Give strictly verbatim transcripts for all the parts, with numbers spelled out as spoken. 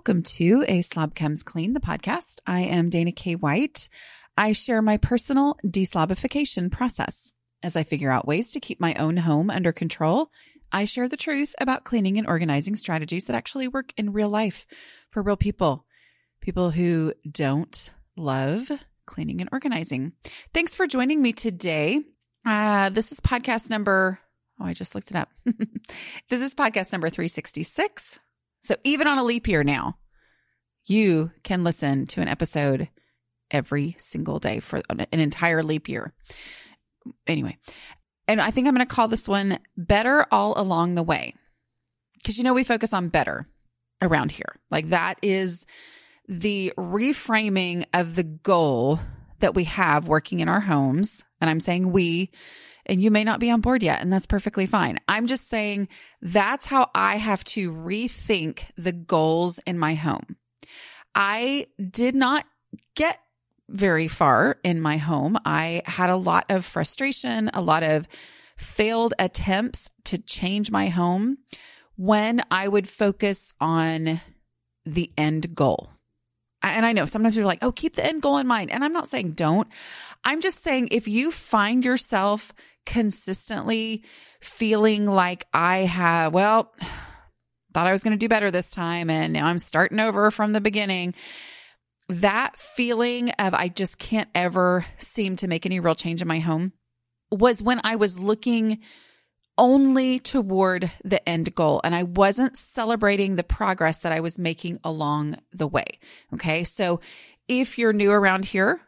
Welcome to A Slob Comes Clean, the podcast. I am Dana K. White. I share my personal deslobification process. As I figure out ways to keep my own home under control, I share the truth about cleaning and organizing strategies that actually work in real life for real people. People who don't love cleaning and organizing. Thanks for joining me today. Uh, this is podcast number, oh, I just looked it up. This is podcast number three sixty-six. So even on a leap year now, you can listen to an episode every single day for an entire leap year. Anyway, and I think I'm going to call this one Better All Along the Way. Because, you know, we focus on better around here. Like that is the reframing of the goal that we have working in our homes. And I'm saying we, and you may not be on board yet, and that's perfectly fine. I'm just saying that's how I have to rethink the goals in my home. I did not get very far in my home. I had a lot of frustration, a lot of failed attempts to change my home when I would focus on the end goal. And I know sometimes you're like, oh, keep the end goal in mind. And I'm not saying don't. I'm just saying if you find yourself consistently feeling like I have, well, thought I was going to do better this time, and now I'm starting over from the beginning. That feeling of I just can't ever seem to make any real change in my home was when I was looking only toward the end goal. And I wasn't celebrating the progress that I was making along the way. Okay. So if you're new around here,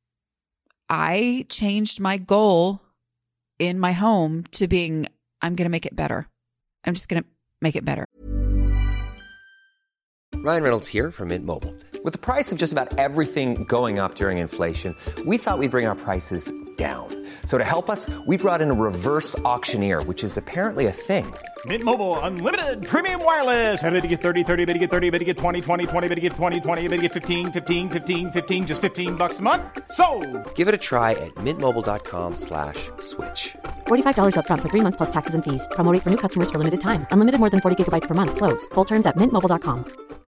I changed my goal in my home to being, I'm going to make it better. I'm just going to make it better. Ryan Reynolds here from Mint Mobile. With the price of just about everything going up during inflation, we thought we'd bring our prices down. So to help us, we brought in a reverse auctioneer, which is apparently a thing. Mint Mobile Unlimited Premium Wireless. How to get thirty, thirty, how to get thirty, how to get twenty, twenty, twenty, how to get twenty, twenty, how to get fifteen, fifteen, fifteen, fifteen, just fifteen bucks a month? Sold! Give it a try at mintmobile.com slash switch. forty-five dollars up front for three months plus taxes and fees. Promo rate for new customers for limited time. Unlimited more than forty gigabytes per month. Slows full terms at mint mobile dot com.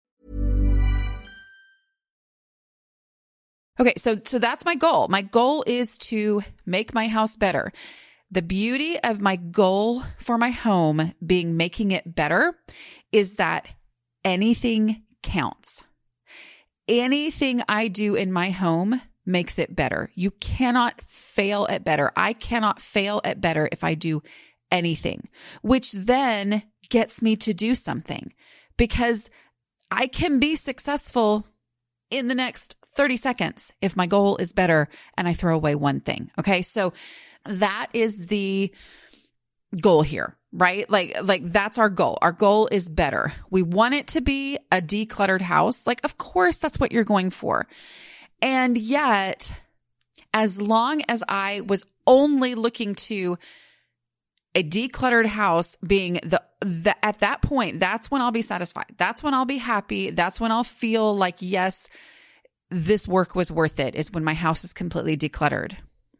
Okay, so so that's my goal. My goal is to make my house better. The beauty of my goal for my home being making it better is that anything counts. Anything I do in my home makes it better. You cannot fail at better. I cannot fail at better if I do anything, which then gets me to do something because I can be successful in the next thirty seconds if my goal is better and I throw away one thing. Okay. So that is the goal here, right? Like, like that's our goal. Our goal is better. We want it to be a decluttered house. Like, of course, that's what you're going for. And yet, as long as I was only looking to a decluttered house being the, the, at that point, that's when I'll be satisfied. That's when I'll be happy. That's when I'll feel like, yes, this work was worth it, is when my house is completely decluttered.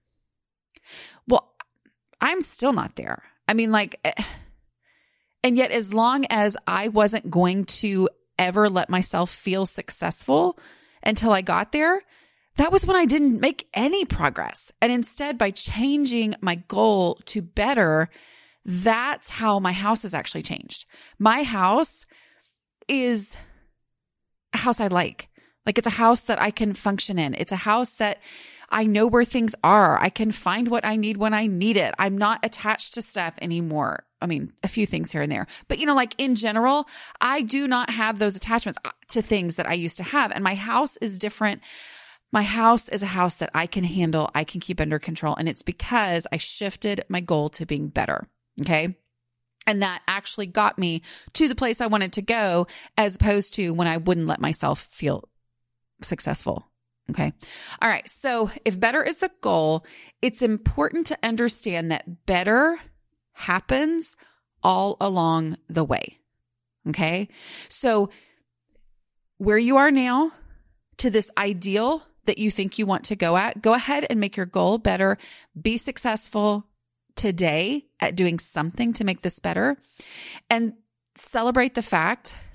Well, I'm still not there. I mean, like, and yet as long as I wasn't going to ever let myself feel successful until I got there, that was when I didn't make any progress. And instead, by changing my goal to better, that's how my house has actually changed. My house is a house I like. Like it's a house that I can function in. It's a house that I know where things are. I can find what I need when I need it. I'm not attached to stuff anymore. I mean, a few things here and there, but you know, like in general, I do not have those attachments to things that I used to have. And my house is different. My house is a house that I can handle. I can keep under control. And it's because I shifted my goal to being better. Okay. And that actually got me to the place I wanted to go, as opposed to when I wouldn't let myself feel successful. Okay. All right. So if better is the goal, it's important to understand that better happens all along the way. Okay. So where you are now to this ideal that you think you want to go at, go ahead and make your goal better. Be successful today at doing something to make this better, and celebrate the fact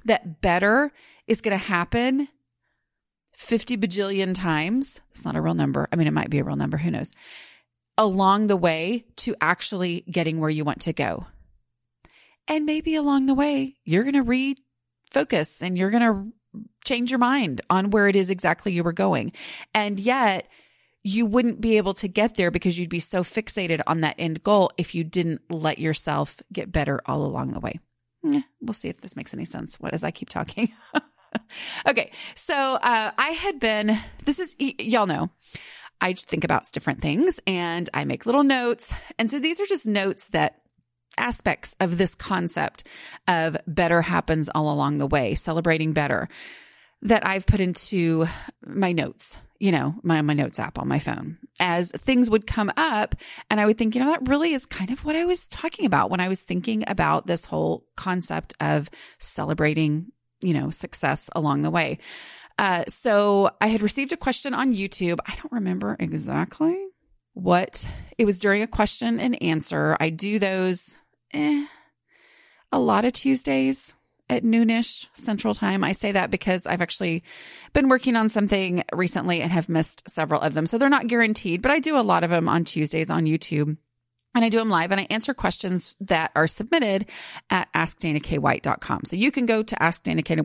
that better is going to happen fifty bajillion times. It's not a real number. I mean, it might be a real number. Who knows? Along the way to actually getting where you want to go. And maybe along the way, you're going to refocus and you're going to change your mind on where it is exactly you were going. And yet you wouldn't be able to get there because you'd be so fixated on that end goal if you didn't let yourself get better all along the way. Eh, we'll see if this makes any sense. What as I keep talking. Okay. So, uh, I had been, this is, y- y'all know, I think about different things and I make little notes. And so these are just notes that aspects of this concept of better happens all along the way, celebrating better, that I've put into my notes, you know, my, my notes app on my phone as things would come up. And I would think, you know, that really is kind of what I was talking about when I was thinking about this whole concept of celebrating, you know, success along the way. Uh, so I had received a question on YouTube. I don't remember exactly what it was during a question and answer. I do those eh, a lot of Tuesdays at noonish Central Time. I say that because I've actually been working on something recently and have missed several of them. So they're not guaranteed, but I do a lot of them on Tuesdays on YouTube. And I do them live and I answer questions that are submitted at ask dana k white dot com. So you can go to Ask Dana K,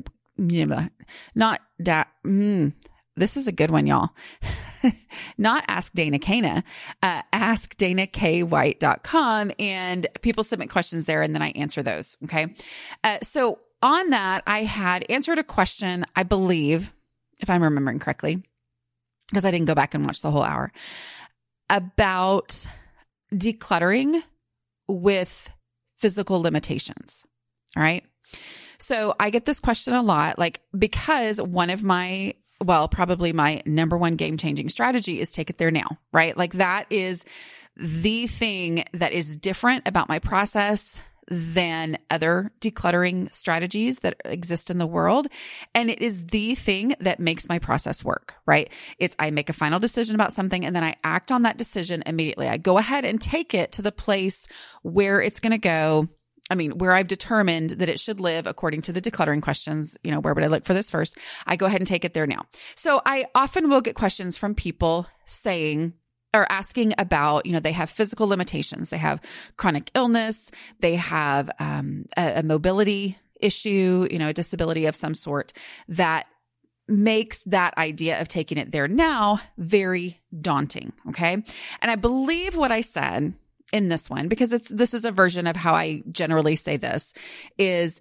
not da, mm, this is a good one, y'all. Not Ask Dana Kana, uh, ask dana k white dot com, and people submit questions there and then I answer those. Okay. Uh, so on that, I had answered a question, I believe, if I'm remembering correctly, because I didn't go back and watch the whole hour, about decluttering with physical limitations. All right. So I get this question a lot, like, because one of my, well, probably my number one game-changing strategy is take it there now, right? Like that is the thing that is different about my process than other decluttering strategies that exist in the world. And it is the thing that makes my process work, right? It's, I make a final decision about something and then I act on that decision immediately. I go ahead and take it to the place where it's going to go. I mean, where I've determined that it should live according to the decluttering questions, you know, where would I look for this first? I go ahead and take it there now. So I often will get questions from people saying, or asking about, you know, they have physical limitations. They have chronic illness. They have um, a, a mobility issue, you know, a disability of some sort that makes that idea of taking it there now very daunting. Okay. And I believe what I said in this one, because it's, this is a version of how I generally say this, is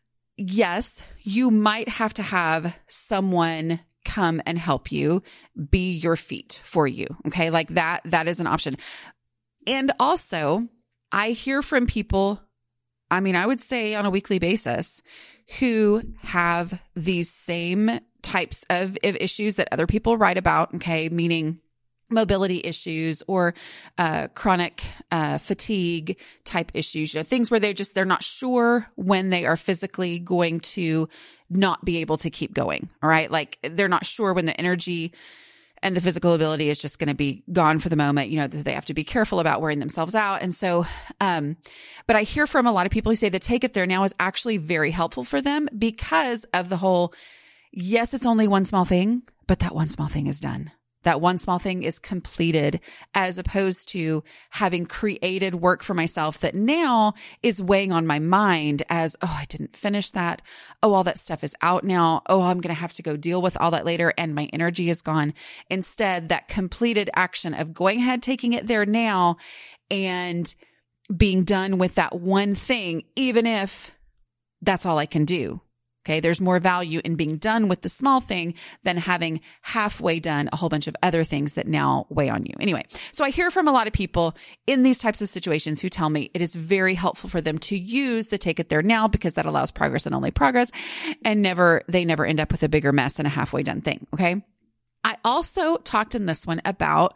yes, you might have to have someone come and help you, be your feet for you. Okay. Like that, that is an option. And also I hear from people, I mean, I would say on a weekly basis, who have these same types of, of issues that other people write about. Okay. Meaning mobility issues or uh, chronic uh, fatigue type issues, you know, things where they just, they're not sure when they are physically going to not be able to keep going. All right. Like they're not sure when the energy and the physical ability is just going to be gone for the moment, you know, that they have to be careful about wearing themselves out. And so, um, but I hear from a lot of people who say the take it there now is actually very helpful for them because of the whole, yes, it's only one small thing, but that one small thing is done. That one small thing is completed, as opposed to having created work for myself that now is weighing on my mind as, oh, I didn't finish that. Oh, all that stuff is out now. Oh, I'm going to have to go deal with all that later. And my energy is gone. Instead, that completed action of going ahead, taking it there now and being done with that one thing, even if that's all I can do. Okay. There's more value in being done with the small thing than having halfway done a whole bunch of other things that now weigh on you. Anyway, so I hear from a lot of people in these types of situations who tell me it is very helpful for them to use the take it there now because that allows progress and only progress, and never, they never end up with a bigger mess and a halfway done thing. Okay. I also talked in this one about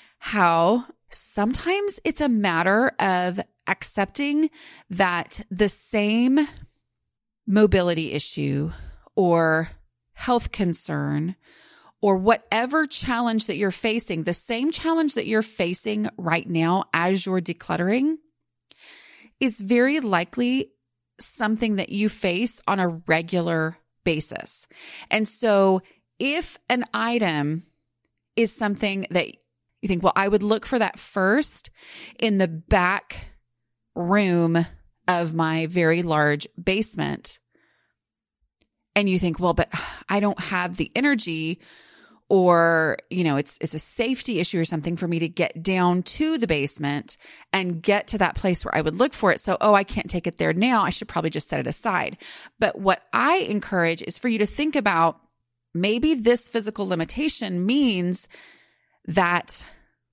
how sometimes it's a matter of accepting that the same mobility issue or health concern or whatever challenge that you're facing, the same challenge that you're facing right now as you're decluttering is very likely something that you face on a regular basis. And so if an item is something that you think, well, I would look for that first in the back room of my very large basement, and you think, well, but I don't have the energy, or, you know, it's, it's a safety issue or something for me to get down to the basement and get to that place where I would look for it. So, oh, I can't take it there now. I should probably just set it aside. But what I encourage is for you to think about, maybe this physical limitation means that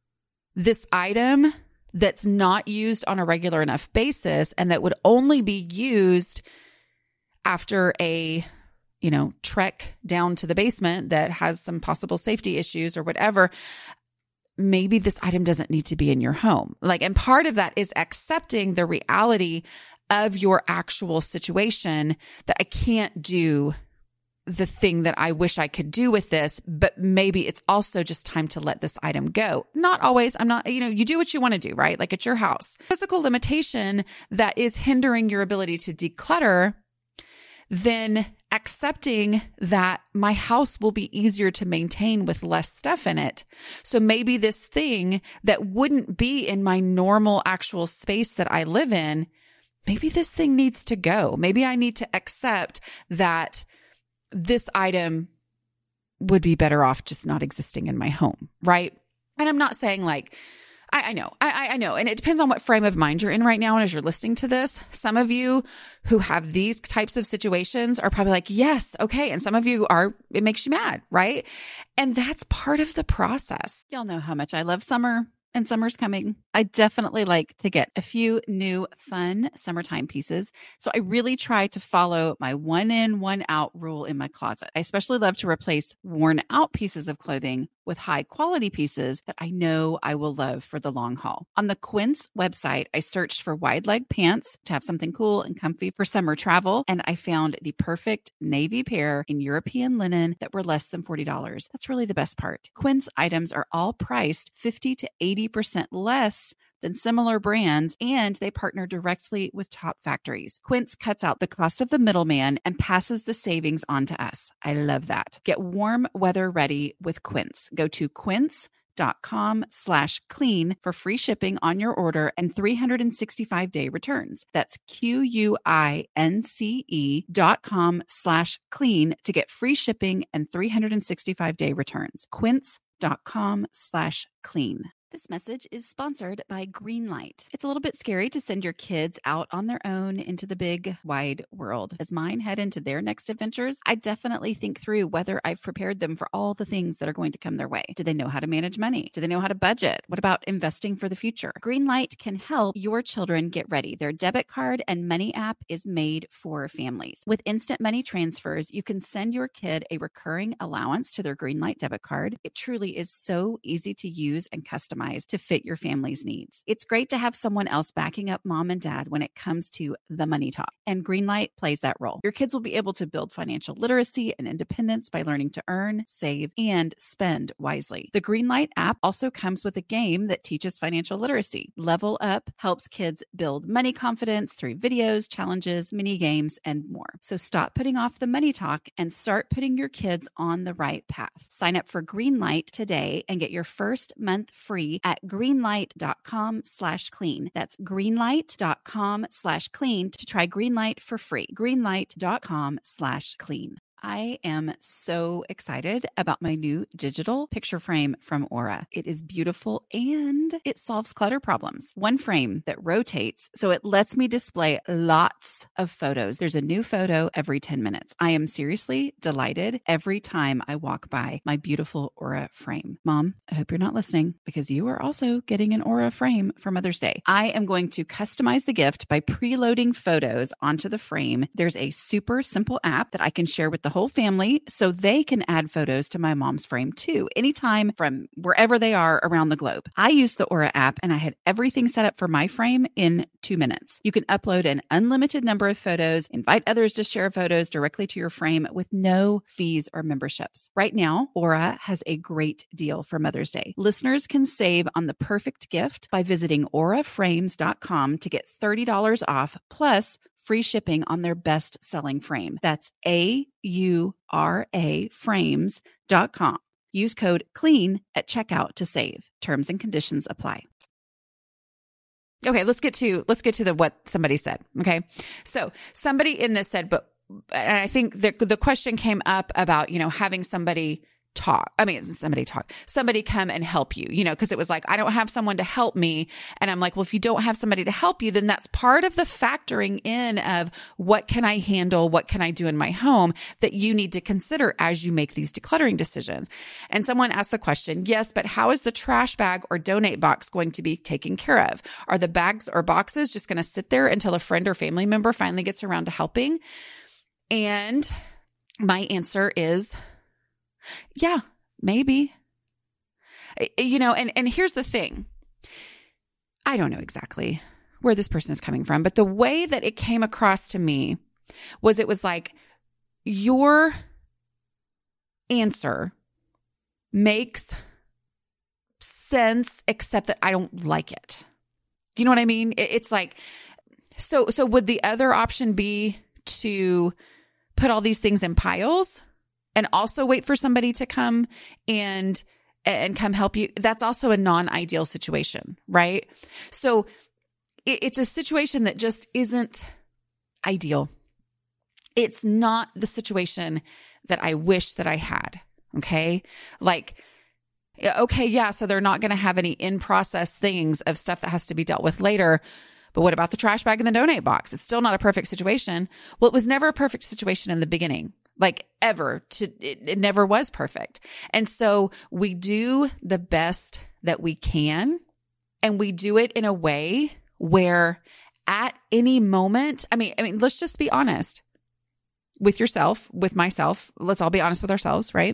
this item that's not used on a regular enough basis and that would only be used after a, you know, trek down to the basement that has some possible safety issues or whatever, maybe this item doesn't need to be in your home. Like, and part of that is accepting the reality of your actual situation, that I can't do the thing that I wish I could do with this, but maybe it's also just time to let this item go. Not always. I'm not, you know, you do what you want to do, right? Like, it's your house. Physical limitation that is hindering your ability to declutter, then accepting that my house will be easier to maintain with less stuff in it. So maybe this thing that wouldn't be in my normal actual space that I live in, maybe this thing needs to go. Maybe I need to accept that this item would be better off just not existing in my home, right? And I'm not saying like, I, I know, I, I know. And it depends on what frame of mind you're in right now. And as you're listening to this, some of you who have these types of situations are probably like, yes, okay. And some of you are, it makes you mad, right? And that's part of the process. Y'all know how much I love summer. And summer's coming. I definitely like to get a few new fun summertime pieces. So I really try to follow my one in, one out rule in my closet. I especially love to replace worn out pieces of clothing with high quality pieces that I know I will love for the long haul. On the Quince website, I searched for wide leg pants to have something cool and comfy for summer travel. And I found the perfect navy pair in European linen that were less than forty dollars. That's really the best part. Quince items are all priced fifty to eighty percent less than similar brands, and they partner directly with top factories. Quince cuts out the cost of the middleman and passes the savings on to us. I love that. Get warm weather ready with Quince. Go to quince.com slash clean for free shipping on your order and three hundred sixty-five day returns. That's Q-U-I-N-C-E dot com slash clean to get free shipping and three hundred sixty-five day returns. Quince.com slash clean. This message is sponsored by Greenlight. It's a little bit scary to send your kids out on their own into the big, wide world. As mine head into their next adventures, I definitely think through whether I've prepared them for all the things that are going to come their way. Do they know how to manage money? Do they know how to budget? What about investing for the future? Greenlight can help your children get ready. Their debit card and money app is made for families. With instant money transfers, you can send your kid a recurring allowance to their Greenlight debit card. It truly is so easy to use and customize to fit your family's needs. It's great to have someone else backing up mom and dad when it comes to the money talk, and Greenlight plays that role. Your kids will be able to build financial literacy and independence by learning to earn, save, and spend wisely. The Greenlight app also comes with a game that teaches financial literacy. Level Up helps kids build money confidence through videos, challenges, mini games, and more. So stop putting off the money talk and start putting your kids on the right path. Sign up for Greenlight today and get your first month free at greenlight.com slash clean. That's greenlight.com slash clean to try Greenlight for free. Greenlight.com slash clean. I am so excited about my new digital picture frame from Aura. It is beautiful and it solves clutter problems. One frame that rotates, so it lets me display lots of photos. There's a new photo every ten minutes. I am seriously delighted every time I walk by my beautiful Aura frame. Mom, I hope you're not listening because you are also getting an Aura frame for Mother's Day. I am going to customize the gift by preloading photos onto the frame. There's a super simple app that I can share with the whole family so they can add photos to my mom's frame too, anytime from wherever they are around the globe. I used the Aura app and I had everything set up for my frame in two minutes. You can upload an unlimited number of photos, invite others to share photos directly to your frame with no fees or memberships. Right now, Aura has a great deal for Mother's Day. Listeners can save on the perfect gift by visiting aura frames dot com to get thirty dollars off plus free shipping on their best-selling frame. That's A U R A frames dot com. Use code CLEAN at checkout to save. Terms and conditions apply. Okay, let's get to let's get to the what somebody said. Okay. So somebody in this said, but and I think the the question came up about, you know, having somebody talk. I mean, somebody talk, somebody come and help you, you know, because it was like, I don't have someone to help me. And I'm like, well, if you don't have somebody to help you, then that's part of the factoring in of what can I handle? What can I do in my home that you need to consider as you make these decluttering decisions? And someone asked the question, yes, but how is the trash bag or donate box going to be taken care of? Are the bags or boxes just going to sit there until a friend or family member finally gets around to helping? And my answer is, yeah, maybe. You know, and, and here's the thing. I don't know exactly where this person is coming from, but the way that it came across to me was it was like, your answer makes sense, except that I don't like it. You know what I mean? It, it's like, so, so would the other option be to put all these things in piles and also wait for somebody to come and and come help you? That's also a non-ideal situation, right? So it, it's a situation that just isn't ideal. It's not the situation that I wish that I had, okay? Like, okay, yeah, so they're not going to have any in-process things of stuff that has to be dealt with later. But what about the trash bag and the donate box? It's still not a perfect situation. Well, it was never a perfect situation in the beginning. Like ever, to it, it never was perfect. And so we do the best that we can, and we do it in a way where at any moment, I mean, I mean, let's just be honest with yourself, with myself. Let's all be honest with ourselves, right?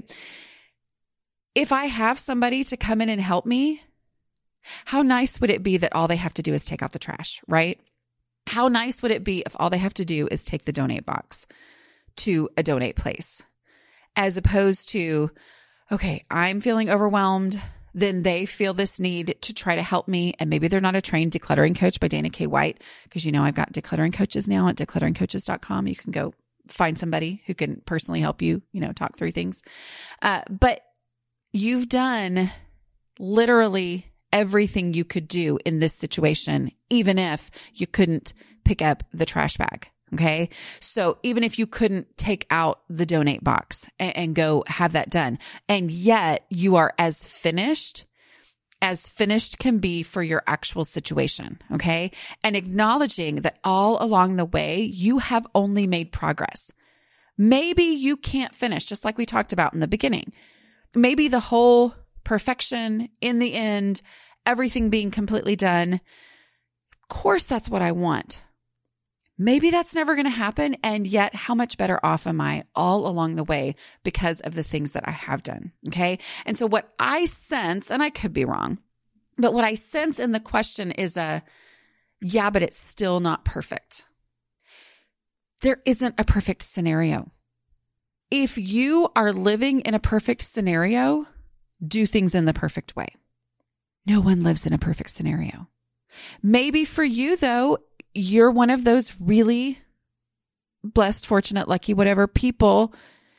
If I have somebody to come in and help me, how nice would it be that all they have to do is take out the trash, right? How nice would it be if all they have to do is take the donate box to a donate place, as opposed to, okay, I'm feeling overwhelmed. Then they feel this need to try to help me. And maybe they're not a trained decluttering coach by Dana K. White, because, you know, I've got decluttering coaches now at decluttering coaches dot com. You can go find somebody who can personally help you, you know, talk through things. Uh, but you've done literally everything you could do in this situation, even if you couldn't pick up the trash bag. Okay. So even if you couldn't take out the donate box and, and go have that done, and yet you are as finished as finished can be for your actual situation. Okay. And acknowledging that all along the way, you have only made progress. Maybe you can't finish, just like we talked about in the beginning. Maybe the whole perfection in the end, everything being completely done. Of course, that's what I want. Maybe that's never going to happen. And yet, how much better off am I all along the way because of the things that I have done? Okay. And so what I sense, and I could be wrong, but what I sense in the question is a, yeah, but it's still not perfect. There isn't a perfect scenario. If you are living in a perfect scenario, do things in the perfect way. No one lives in a perfect scenario. Maybe for you, though, you're one of those really blessed, fortunate, lucky, whatever people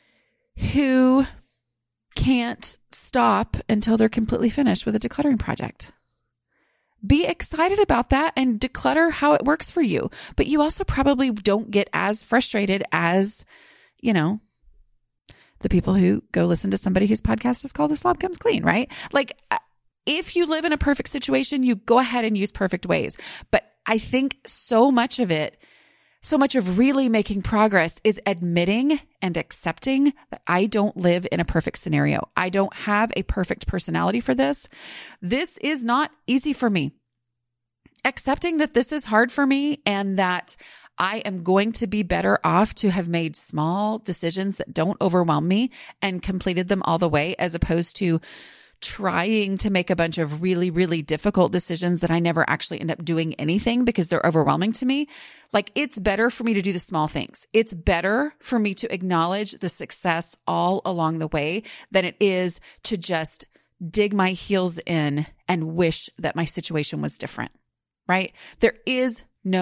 who can't stop until they're completely finished with a decluttering project. Be excited about that and declutter how it works for you. But you also probably don't get as frustrated as, you know, the people who go listen to somebody whose podcast is called The Slob Comes Clean, right? Like, if you live in a perfect situation, you go ahead and use perfect ways. But I think so much of it, so much of really making progress is admitting and accepting that I don't live in a perfect scenario. I don't have a perfect personality for this. This is not easy for me. Accepting that this is hard for me and that I am going to be better off to have made small decisions that don't overwhelm me and completed them all the way, as opposed to trying to make a bunch of really, really difficult decisions that I never actually end up doing anything because they're overwhelming to me. Like, it's better for me to do the small things. It's better for me to acknowledge the success all along the way than it is to just dig my heels in and wish that my situation was different, right? There is no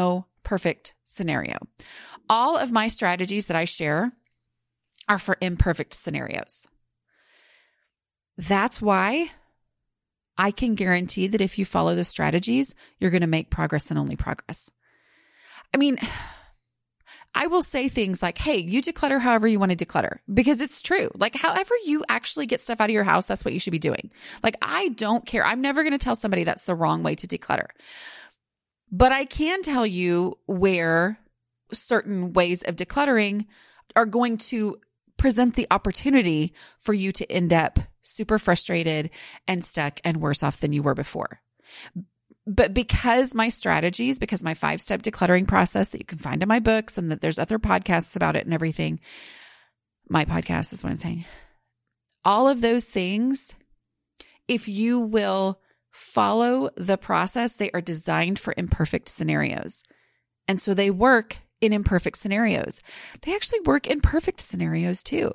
perfect scenario. All of my strategies that I share are for imperfect scenarios. That's why I can guarantee that if you follow the strategies, you're going to make progress and only progress. I mean, I will say things like, hey, you declutter however you want to declutter, because it's true. Like, however you actually get stuff out of your house, that's what you should be doing. Like, I don't care. I'm never going to tell somebody that's the wrong way to declutter. But I can tell you where certain ways of decluttering are going to present the opportunity for you to end up super frustrated and stuck and worse off than you were before. But because my strategies, because my five-step decluttering process that you can find in my books and that there's other podcasts about it and everything, my podcast is what I'm saying. All of those things, if you will follow the process, they are designed for imperfect scenarios. And so they work in imperfect scenarios. They actually work in perfect scenarios too.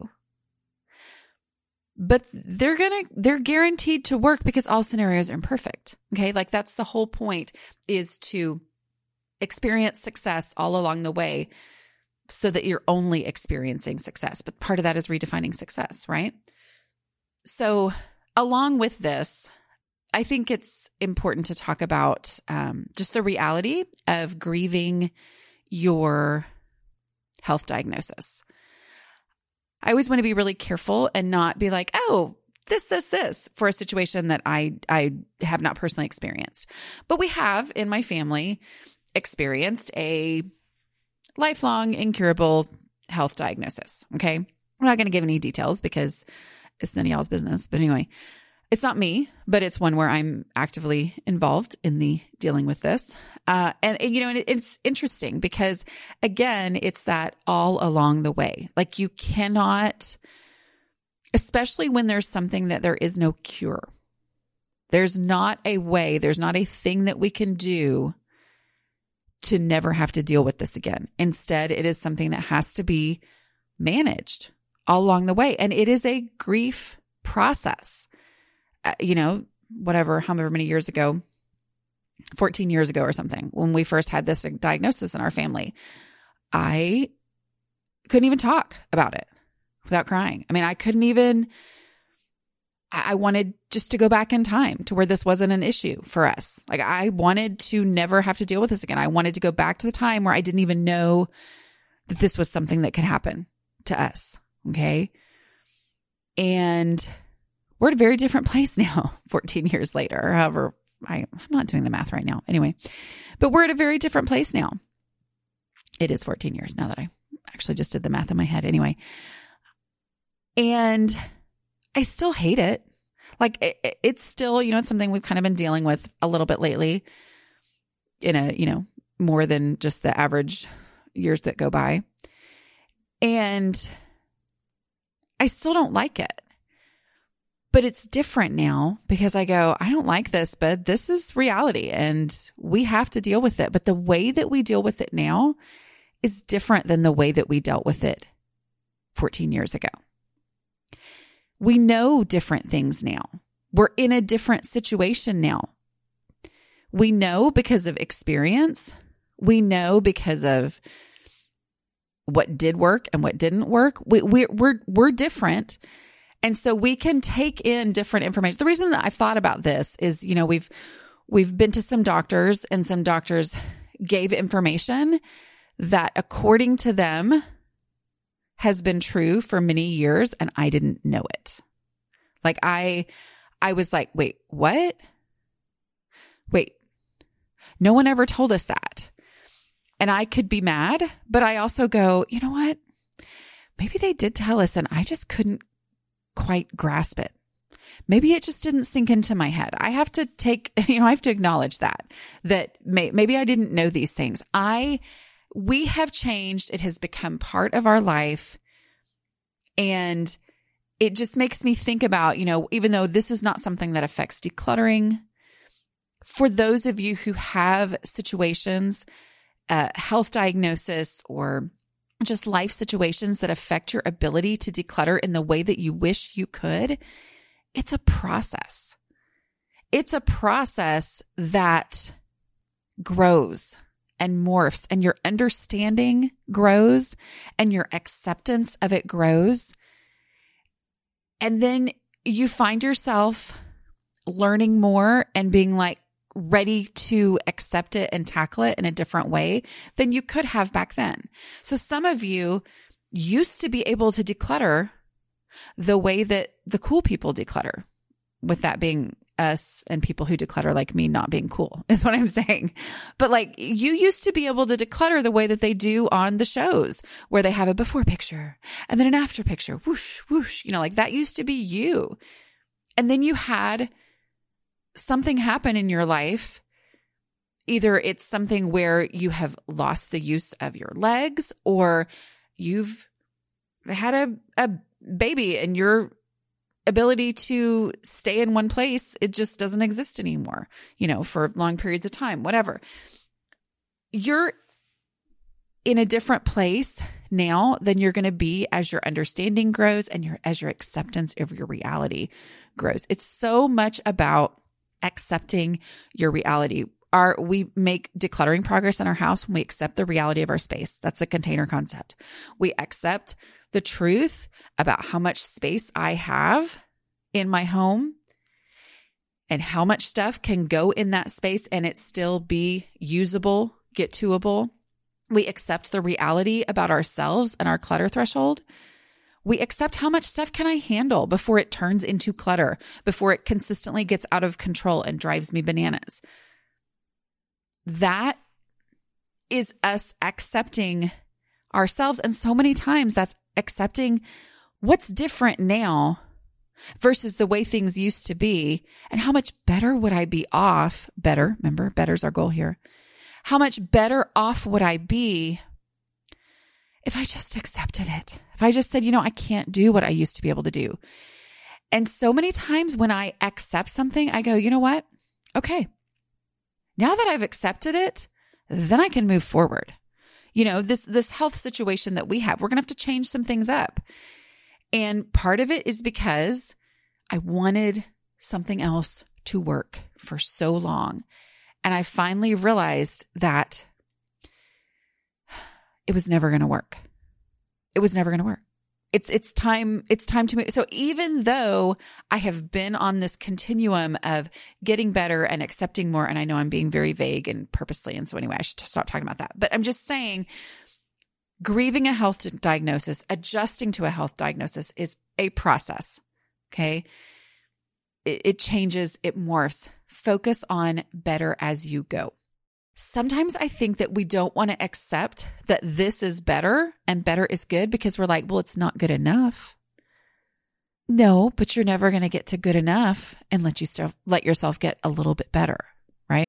But they're going to, they're guaranteed to work because all scenarios are imperfect. Okay. Like, that's the whole point, is to experience success all along the way so that you're only experiencing success. But part of that is redefining success, right? So along with this, I think it's important to talk about um, just the reality of grieving your health diagnosis. I always want to be really careful and not be like, oh, this, this, this for a situation that I, I have not personally experienced. But we have in my family experienced a lifelong incurable health diagnosis. Okay. I'm not going to give any details because it's none of y'all's business. But anyway, it's not me, but it's one where I'm actively involved in the dealing with this. Uh, and, and, you know, and it, it's interesting because, again, it's that all along the way. Like, you cannot, especially when there's something that there is no cure. There's not a way, there's not a thing that we can do to never have to deal with this again. Instead, it is something that has to be managed all along the way. And it is a grief process. Uh, you know, whatever, however many years ago, fourteen years ago or something, when we first had this diagnosis in our family, I couldn't even talk about it without crying. I mean, I couldn't even, I wanted just to go back in time to where this wasn't an issue for us. Like, I wanted to never have to deal with this again. I wanted to go back to the time where I didn't even know that this was something that could happen to us. Okay. And we're at a very different place now, fourteen years later, or however, I, I'm not doing the math right now. Anyway, but we're at a very different place now. It is fourteen years now that I actually just did the math in my head. Anyway, and I still hate it. Like, it, it's still, you know, it's something we've kind of been dealing with a little bit lately in a, you know, more than just the average years that go by. And I still don't like it. But it's different now because I go, I don't like this, but this is reality and we have to deal with it. But the way that we deal with it now is different than the way that we dealt with it fourteen years ago. We know different things now. We're in a different situation now. We know because of experience. We know because of what did work and what didn't work. We, we, we're, we're different. And so we can take in different information. The reason that I've thought about this is, you know, we've, we've been to some doctors and some doctors gave information that, according to them, has been true for many years. And I didn't know it. Like, I, I was like, wait, what? Wait, no one ever told us that. And I could be mad, but I also go, you know what? Maybe they did tell us and I just couldn't quite grasp it. Maybe it just didn't sink into my head. I have to take, you know, I have to acknowledge that, that may, maybe I didn't know these things. I, we have changed. It has become part of our life. And it just makes me think about, you know, even though this is not something that affects decluttering, for those of you who have situations, uh, health diagnosis, or just life situations that affect your ability to declutter in the way that you wish you could, it's a process. It's a process that grows and morphs, and your understanding grows and your acceptance of it grows. And then you find yourself learning more and being like ready to accept it and tackle it in a different way than you could have back then. So some of you used to be able to declutter the way that the cool people declutter, with that being us and people who declutter like me not being cool, is what I'm saying. But like, you used to be able to declutter the way that they do on the shows, where they have a before picture and then an after picture, whoosh, whoosh, you know, like that used to be you. And then you had something happen in your life. Either it's something where you have lost the use of your legs, or you've had a, a baby and your ability to stay in one place, it just doesn't exist anymore, you know, for long periods of time, whatever. You're in a different place now than you're going to be as your understanding grows and your as your acceptance of your reality grows. It's so much about accepting your reality. Our, we make decluttering progress in our house when we accept the reality of our space. That's a container concept. We accept the truth about how much space I have in my home and how much stuff can go in that space and it still be usable, get toable. We accept the reality about ourselves and our clutter threshold. We accept how much stuff can I handle before it turns into clutter, before it consistently gets out of control and drives me bananas. That is us accepting ourselves. And so many times that's accepting what's different now versus the way things used to be. And how much better would I be off? Better, remember, better's our goal here. How much better off would I be if I just accepted it? If I just said, you know, I can't do what I used to be able to do. And so many times when I accept something, I go, you know what? Okay. Now that I've accepted it, then I can move forward. You know, this, this health situation that we have, we're going to have to change some things up. And part of it is because I wanted something else to work for so long. And I finally realized that it was never going to work. It was never going to work. It's it's time it's time to move. So even though I have been on this continuum of getting better and accepting more, and I know I'm being very vague and purposely, and so anyway, I should stop talking about that. But I'm just saying, grieving a health diagnosis, adjusting to a health diagnosis is a process, okay? It, it changes, it morphs. Focus on better as you go. Sometimes I think that we don't want to accept that this is better and better is good because we're like, well, it's not good enough. No, but you're never going to get to good enough and let you st- let yourself get a little bit better, right?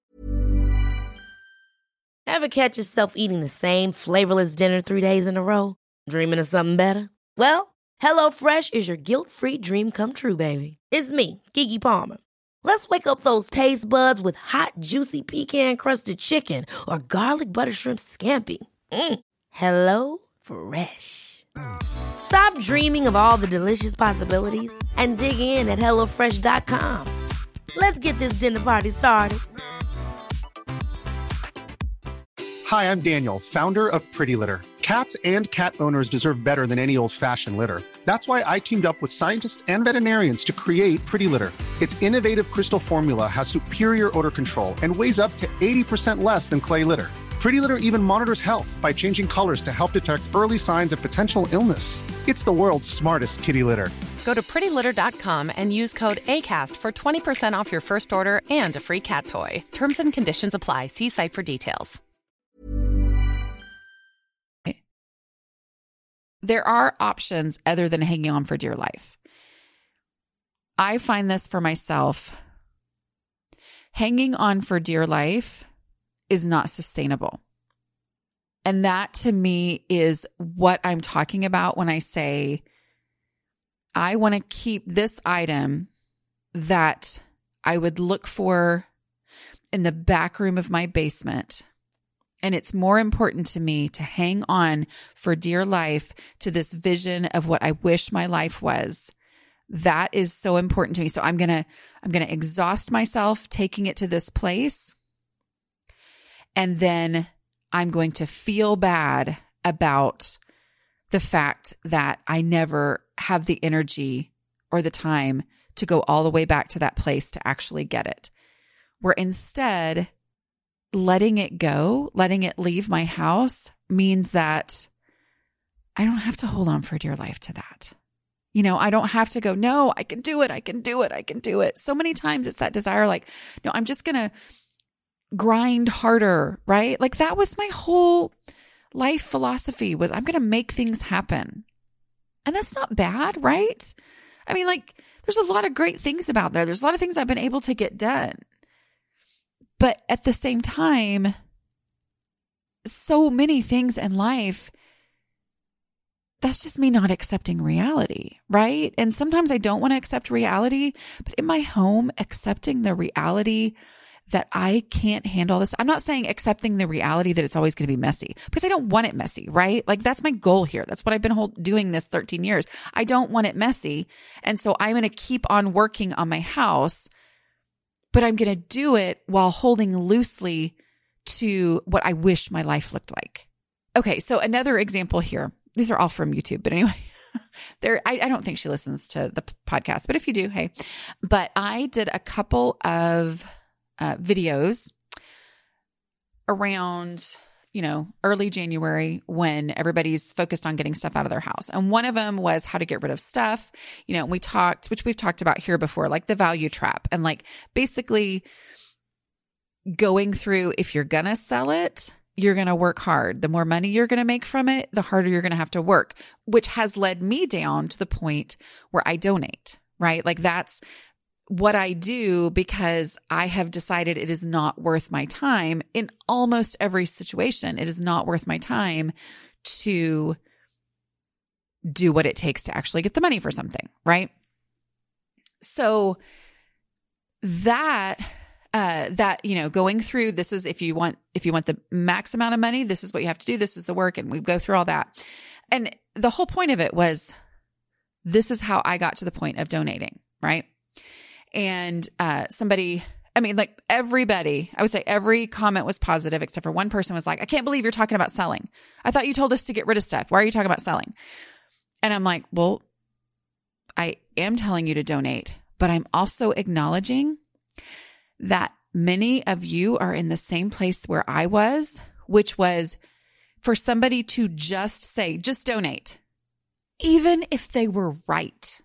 Ever catch yourself eating the same flavorless dinner three days in a row? Dreaming of something better? Well, HelloFresh is your guilt-free dream come true, baby. It's me, Keke Palmer. Let's wake up those taste buds with hot, juicy pecan-crusted chicken or garlic butter shrimp scampi. Mm. Hello Fresh. Stop dreaming of all the delicious possibilities and dig in at hello fresh dot com. Let's get this dinner party started. Hi, I'm Daniel, founder of Pretty Litter. Cats and cat owners deserve better than any old-fashioned litter. That's why I teamed up with scientists and veterinarians to create Pretty Litter. Its innovative crystal formula has superior odor control and weighs up to eighty percent less than clay litter. Pretty Litter even monitors health by changing colors to help detect early signs of potential illness. It's the world's smartest kitty litter. Go to pretty litter dot com and use code ACAST for twenty percent off your first order and a free cat toy. Terms and conditions apply. See site for details. There are options other than hanging on for dear life. I find this for myself. Hanging on for dear life is not sustainable. And that to me is what I'm talking about when I say, I want to keep this item that I would look for in the back room of my basement. And it's more important to me to hang on for dear life to this vision of what I wish my life was. That is so important to me. So I'm going to, I'm going to exhaust myself taking it to this place. And then I'm going to feel bad about the fact that I never have the energy or the time to go all the way back to that place to actually get it. Where instead, letting it go, letting it leave my house means that I don't have to hold on for dear life to that. You know, I don't have to go, no, I can do it. I can do it. I can do it. So many times it's that desire, like, no, I'm just going to grind harder, right? Like that was my whole life philosophy was I'm going to make things happen. And that's not bad, right? I mean, like there's a lot of great things about there. There's a lot of things I've been able to get done. But at the same time, so many things in life, that's just me not accepting reality, right? And sometimes I don't want to accept reality, but in my home, accepting the reality that I can't handle this. I'm not saying accepting the reality that it's always going to be messy because I don't want it messy, right? Like that's my goal here. That's what I've been hold- doing this thirteen years. I don't want it messy. And so I'm going to keep on working on my house, but I'm going to do it while holding loosely to what I wish my life looked like. Okay. So another example here. These are all from YouTube, but anyway, there, I, I don't think she listens to the podcast, but if you do, hey, but I did a couple of uh, videos around, you know, early January when everybody's focused on getting stuff out of their house. And one of them was how to get rid of stuff. You know, we talked, which we've talked about here before, like the value trap and like basically going through, if you're going to sell it, you're going to work hard. The more money you're going to make from it, the harder you're going to have to work, which has led me down to the point where I donate, right? Like that's what I do because I have decided it is not worth my time in almost every situation. It is not worth my time to do what it takes to actually get the money for something, right? So that Uh, that, you know, going through, this is, if you want, if you want the max amount of money, this is what you have to do. This is the work. And we go through all that. And the whole point of it was, this is how I got to the point of donating. Right. And, uh, somebody, I mean, like everybody, I would say every comment was positive, except for one person was like, I can't believe you're talking about selling. I thought you told us to get rid of stuff. Why are you talking about selling? And I'm like, well, I am telling you to donate, but I'm also acknowledging that many of you are in the same place where I was, which was for somebody to just say, just donate, even if they were right.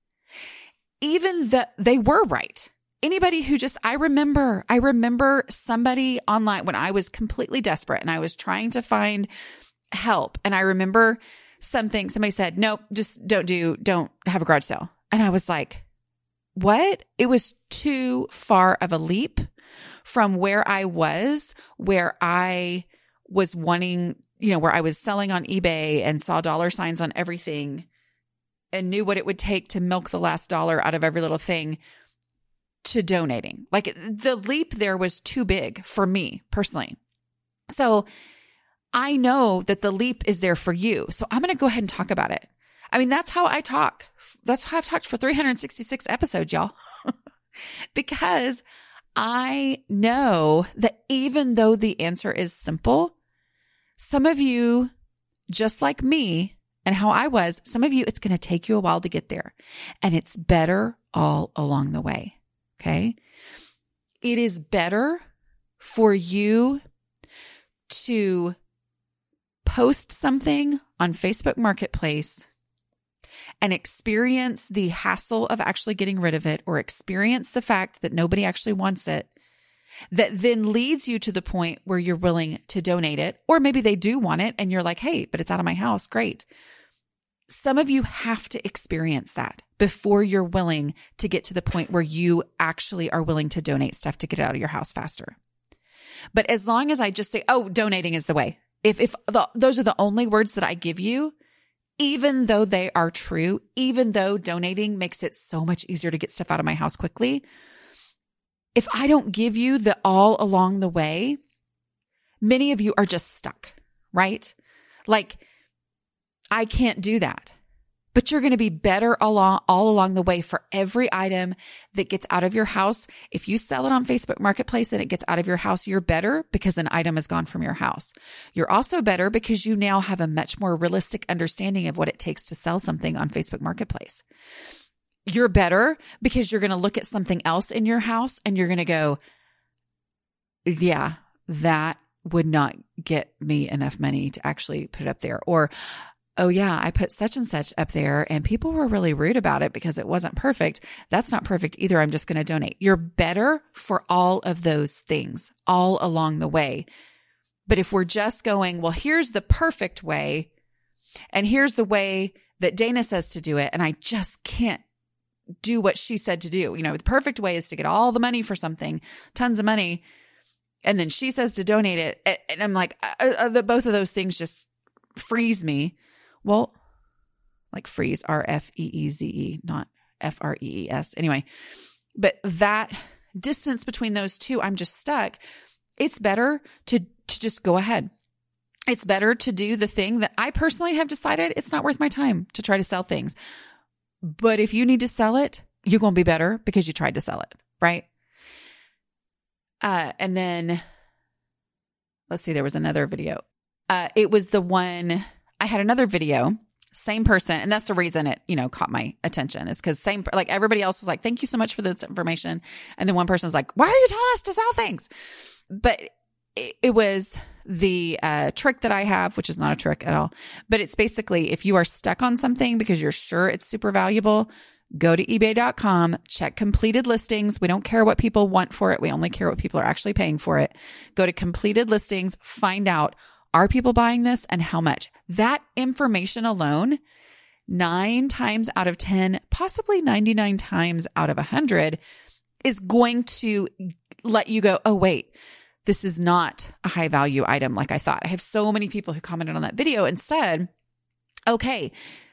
Even that they were right. Anybody who just, I remember, I remember somebody online when I was completely desperate and I was trying to find help. And I remember something, somebody said, nope, just don't do, don't have a garage sale. And I was like, what? It was too far of a leap from where I was, where I was wanting, you know, where I was selling on eBay and saw dollar signs on everything and knew what it would take to milk the last dollar out of every little thing, to donating. Like the leap there was too big for me personally. So I know that the leap is there for you. So I'm going to go ahead and talk about it. I mean, that's how I talk. That's how I've talked for three hundred sixty-six episodes, y'all. Because I know that even though the answer is simple, some of you, just like me and how I was, some of you, it's going to take you a while to get there. And it's better all along the way. Okay. It is better for you to post something on Facebook Marketplace and experience the hassle of actually getting rid of it, or experience the fact that nobody actually wants it, that then leads you to the point where you're willing to donate it. Or maybe they do want it and you're like, hey, but it's out of my house. Great. Some of you have to experience that before you're willing to get to the point where you actually are willing to donate stuff to get it out of your house faster. But as long as I just say, oh, donating is the way. If, if the, those are the only words that I give you, even though they are true, even though donating makes it so much easier to get stuff out of my house quickly, if I don't give you the all along the way, many of you are just stuck, right? Like, I can't do that but you're going to be better along all along the way for every item that gets out of your house. If you sell it on Facebook Marketplace and it gets out of your house, you're better because an item has gone from your house. You're also better because you now have a much more realistic understanding of what it takes to sell something on Facebook Marketplace. You're better because you're going to look at something else in your house and you're going to go, yeah, that would not get me enough money to actually put it up there. Or, oh yeah, I put such and such up there and people were really rude about it because it wasn't perfect. That's not perfect either. I'm just going to donate. You're better for all of those things all along the way. But if we're just going, well, here's the perfect way and here's the way that Dana says to do it, and I just can't do what she said to do. You know, the perfect way is to get all the money for something, tons of money, and then she says to donate it. And I'm like, uh, uh, the, both of those things just freeze me. Well, like freeze, R F E E Z E, not F R E E S. Anyway, but that distance between those two, I'm just stuck. It's better to, to just go ahead. It's better to do the thing that I personally have decided it's not worth my time to try to sell things. But if you need to sell it, you're going to be better because you tried to sell it, right? Uh, and then, let's see, there was another video. Uh, it was the one... I had another video, same person. And that's the reason it, you know, caught my attention is because same, like everybody else was like, thank you so much for this information. And then one person was like, why are you telling us to sell things? But it, it was the uh, trick that I have, which is not a trick at all. But it's basically if you are stuck on something because you're sure it's super valuable, go to ebay dot com, check completed listings. We don't care what people want for it. We only care what people are actually paying for it. Go to completed listings, find out, are people buying this and how much? That information alone, nine times out of ten, possibly ninety-nine times out of one hundred, is going to let you go, oh, wait, this is not a high value item like I thought. I have so many people who commented on that video and said, okay,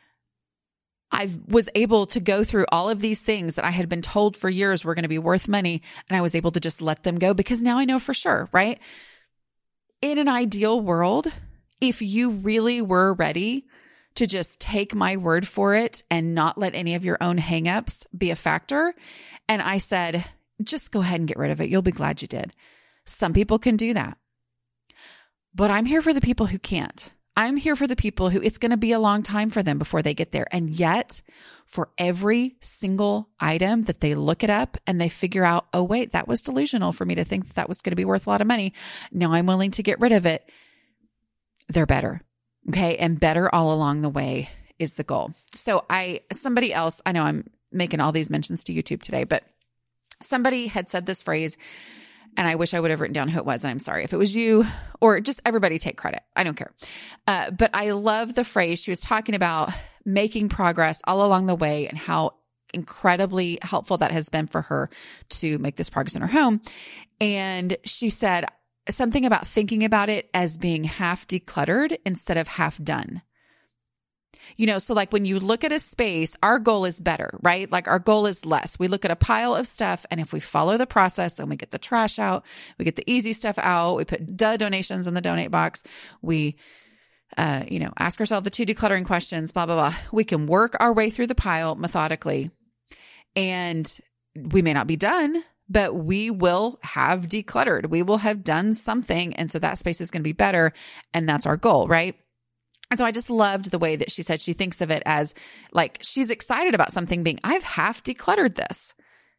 I was able to go through all of these things that I had been told for years were going to be worth money, and I was able to just let them go because now I know for sure, right? In an ideal world, if you really were ready to just take my word for it and not let any of your own hangups be a factor, and I said, just go ahead and get rid of it. You'll be glad you did. Some people can do that. But I'm here for the people who can't. I'm here for the people who it's going to be a long time for them before they get there. And yet, for every single item that they look it up and they figure out, oh, wait, that was delusional for me to think that, that was going to be worth a lot of money. Now I'm willing to get rid of it. They're better. Okay. And better all along the way is the goal. So I, somebody else, I know I'm making all these mentions to YouTube today, but somebody had said this phrase, and I wish I would have written down who it was. And I'm sorry if it was you or just everybody take credit. I don't care. Uh, but I love the phrase. She was talking about making progress all along the way and how incredibly helpful that has been for her to make this progress in her home. And she said something about thinking about it as being half decluttered instead of half done. You know, so like when you look at a space, our goal is better, right? Like our goal is less. We look at a pile of stuff, and if we follow the process and we get the trash out, we get the easy stuff out, we put duh donations in the donate box, we, uh, you know, ask ourselves the two decluttering questions, blah, blah, blah. We can work our way through the pile methodically, and we may not be done, but we will have decluttered. We will have done something. And so that space is going to be better. And that's our goal, right? And so I just loved the way that she said she thinks of it as like she's excited about something being, I've half decluttered this.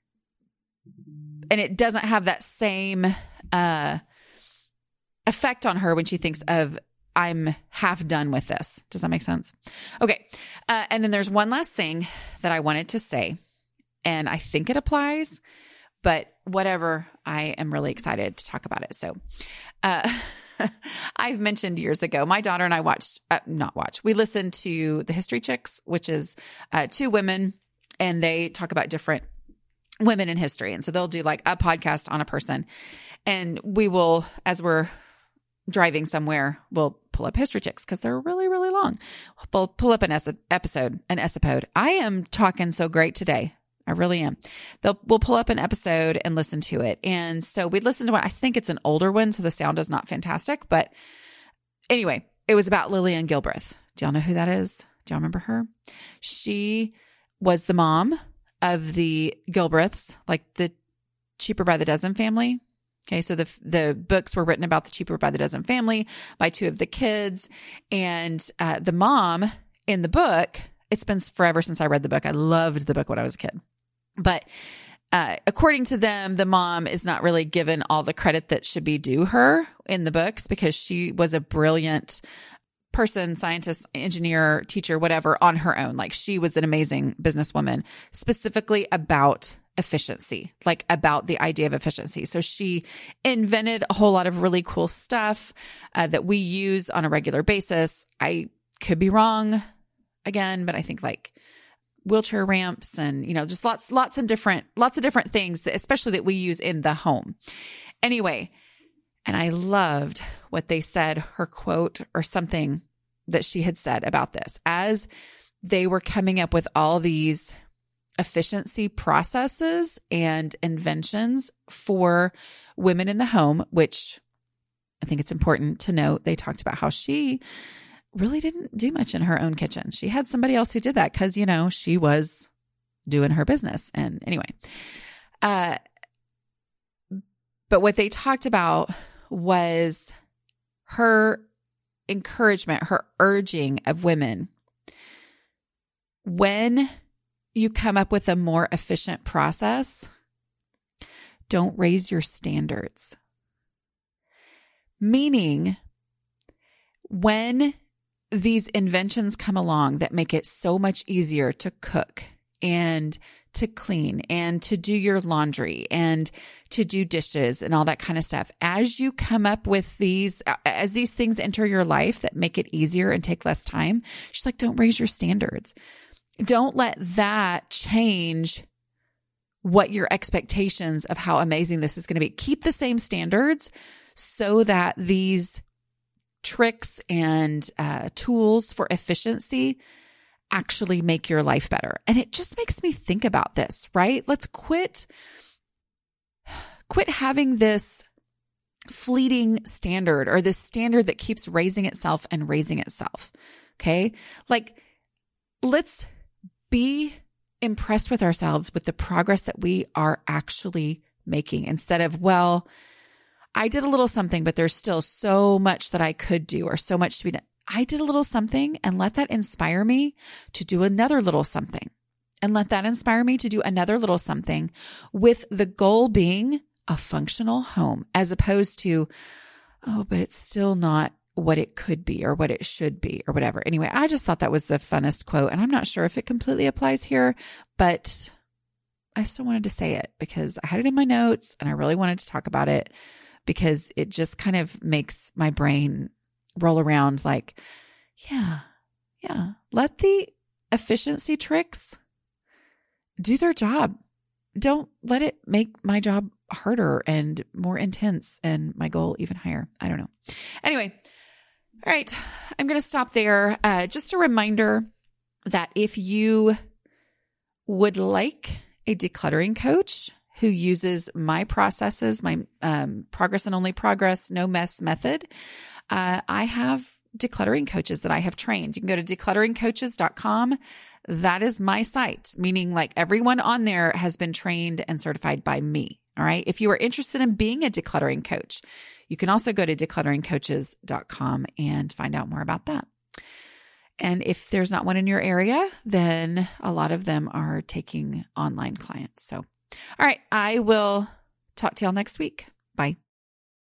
And it doesn't have that same uh, effect on her when she thinks of, I'm half done with this. Does that make sense? Okay. Uh, and then there's one last thing that I wanted to say, and I think it applies, but whatever, I am really excited to talk about it. So, uh, I've mentioned years ago, my daughter and I watched, uh, not watch, we listened to the History Chicks, which is uh, two women, and they talk about different women in history. And so they'll do like a podcast on a person, and we will, as we're driving somewhere, we'll pull up History Chicks because they're really, really long. We'll pull up an es- episode, an esopode. I am talking so great today. I really am. They'll, we'll pull up an episode and listen to it. And so we listened to one. I think it's an older one, so the sound is not fantastic. But anyway, it was about Lillian Gilbreth. Do y'all know who that is? Do y'all remember her? She was the mom of the Gilbreths, like the Cheaper by the Dozen family. Okay, so the the books were written about the Cheaper by the Dozen family by two of the kids. And uh, the mom in the book, it's been forever since I read the book. I loved the book when I was a kid. But uh, according to them, the mom is not really given all the credit that should be due her in the books because she was a brilliant person, scientist, engineer, teacher, whatever, on her own. Like she was an amazing businesswoman, specifically about efficiency, like about the idea of efficiency. So she invented a whole lot of really cool stuff uh, that we use on a regular basis. I could be wrong again, but I think like wheelchair ramps and, you know, just lots, lots of different, lots of different things, that, especially that we use in the home. Anyway, and I loved what they said, her quote or something that she had said about this as they were coming up with all these efficiency processes and inventions for women in the home, which I think it's important to note. They talked about how she really didn't do much in her own kitchen. She had somebody else who did that because, you know, she was doing her business. And anyway, uh, but what they talked about was her encouragement, her urging of women. When you come up with a more efficient process, don't raise your standards. Meaning, when these inventions come along that make it so much easier to cook and to clean and to do your laundry and to do dishes and all that kind of stuff, as you come up with these, as these things enter your life that make it easier and take less time, she's like, don't raise your standards. Don't let that change what your expectations of how amazing this is going to be. Keep the same standards so that these tricks and uh, tools for efficiency actually make your life better. And it just makes me think about this, right? Let's quit, quit having this fleeting standard or this standard that keeps raising itself and raising itself. Okay. Like, let's be impressed with ourselves with the progress that we are actually making instead of, well, I did a little something, but there's still so much that I could do or so much to be done. I did a little something, and let that inspire me to do another little something, and let that inspire me to do another little something, with the goal being a functional home, as opposed to, oh, but it's still not what it could be or what it should be or whatever. Anyway, I just thought that was the funnest quote, and I'm not sure if it completely applies here, but I still wanted to say it because I had it in my notes and I really wanted to talk about it because it just kind of makes my brain roll around like, yeah, yeah, let the efficiency tricks do their job. Don't let it make my job harder and more intense and my goal even higher. I don't know. Anyway, all right, I'm going to stop there. Uh, just a reminder that if you would like a decluttering coach who uses my processes, my um, progress and only progress, no mess method, uh, I have decluttering coaches that I have trained. You can go to decluttering coaches dot com. That is my site, meaning like everyone on there has been trained and certified by me. All right. If you are interested in being a decluttering coach, you can also go to decluttering coaches dot com and find out more about that. And if there's not one in your area, then a lot of them are taking online clients. So, all right, I will talk to y'all next week. Bye.